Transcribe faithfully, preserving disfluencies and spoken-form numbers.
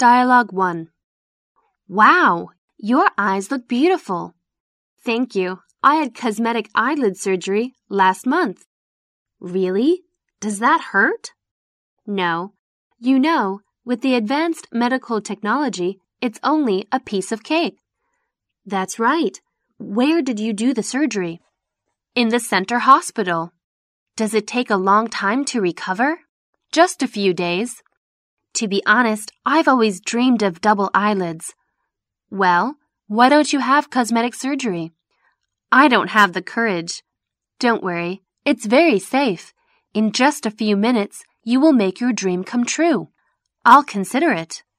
Dialogue one. Wow, your eyes look beautiful. Thank you. I had cosmetic eyelid surgery last month. Really? Does that hurt? No. You know, with the advanced medical technology, it's only a piece of cake. That's right. Where did you do the surgery? In the Center Hospital. Does it take a long time to recover? Just a few days. To be honest, I've always dreamed of double eyelids. Well, why don't you have cosmetic surgery? I don't have the courage. Don't worry, it's very safe. In just a few minutes, you will make your dream come true. I'll consider it.